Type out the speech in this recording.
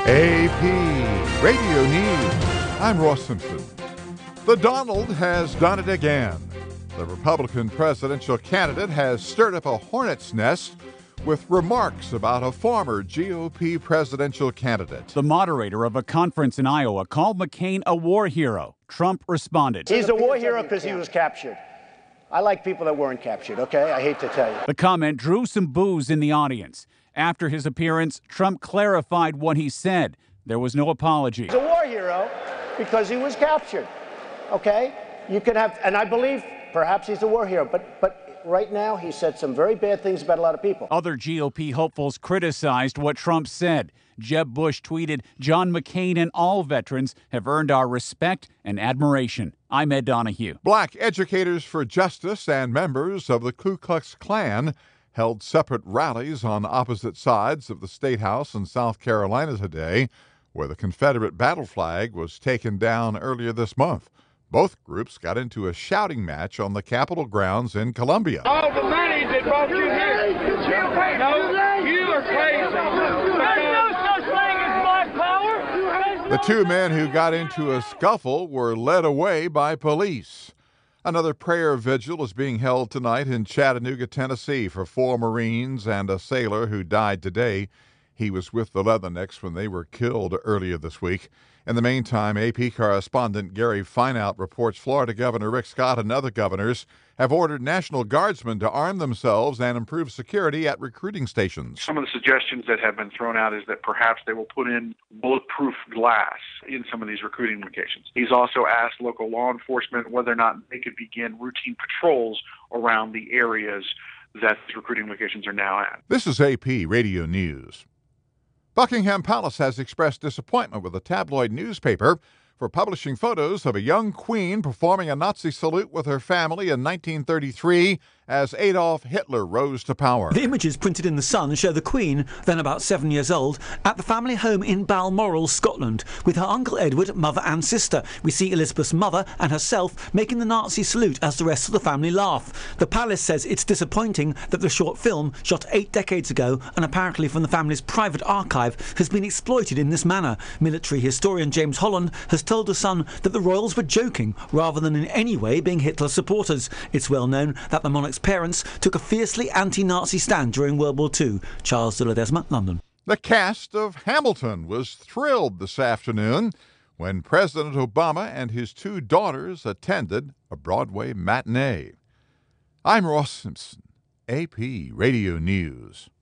AP Radio News. I'm Ross Simpson. The Donald has done it again. The Republican presidential candidate has stirred up a hornet's nest with remarks about a former GOP presidential candidate. The moderator of a conference in Iowa called McCain a war hero. Trump responded. He's a war hero because he was captured. I like people that weren't captured, okay? I hate to tell you. The comment drew some boos in the audience. After his appearance, Trump clarified what he said. There was no apology. He's a war hero because he was captured, okay? You can have, and I believe perhaps he's a war hero, but right now he said some very bad things about a lot of people. Other GOP hopefuls criticized what Trump said. Jeb Bush tweeted, "John McCain and all veterans have earned our respect and admiration." I'm Ed Donahue. Black Educators for Justice and members of the Ku Klux Klan held separate rallies on opposite sides of the State House in South Carolina today, where the Confederate battle flag was taken down earlier this month. Both groups got into a shouting match on the Capitol grounds in Columbia. All the money that brought you here. No, you are crazy. There's no such thing as black power. The two men who got into a scuffle were led away by police. Another prayer vigil is being held tonight in Chattanooga, Tennessee, for 4 Marines and a sailor who died today. He was with the Leathernecks when they were killed earlier this week. In the meantime, AP correspondent Gary Fineout reports Florida Governor Rick Scott and other governors have ordered National Guardsmen to arm themselves and improve security at recruiting stations. Some of the suggestions that have been thrown out is that perhaps they will put in bulletproof glass in some of these recruiting locations. He's also asked local law enforcement whether or not they could begin routine patrols around the areas that these recruiting locations are now at. This is AP Radio News. Buckingham Palace has expressed disappointment with a tabloid newspaper for publishing photos of a young queen performing a Nazi salute with her family in 1933 as Adolf Hitler rose to power. The images printed in The Sun show the Queen, then about 7 years old, at the family home in Balmoral, Scotland, with her Uncle Edward, mother and sister. We see Elizabeth's mother and herself making the Nazi salute as the rest of the family laugh. The palace says it's disappointing that the short film, shot 8 decades ago and apparently from the family's private archive, has been exploited in this manner. Military historian James Holland has told The Sun that the royals were joking rather than in any way being Hitler supporters. It's well known that the monarch's parents took a fiercely anti-Nazi stand during World War II. Charles de Ledesma, London. The cast of Hamilton was thrilled this afternoon when President Obama and his 2 daughters attended a Broadway matinee. I'm Ross Simpson, AP Radio News.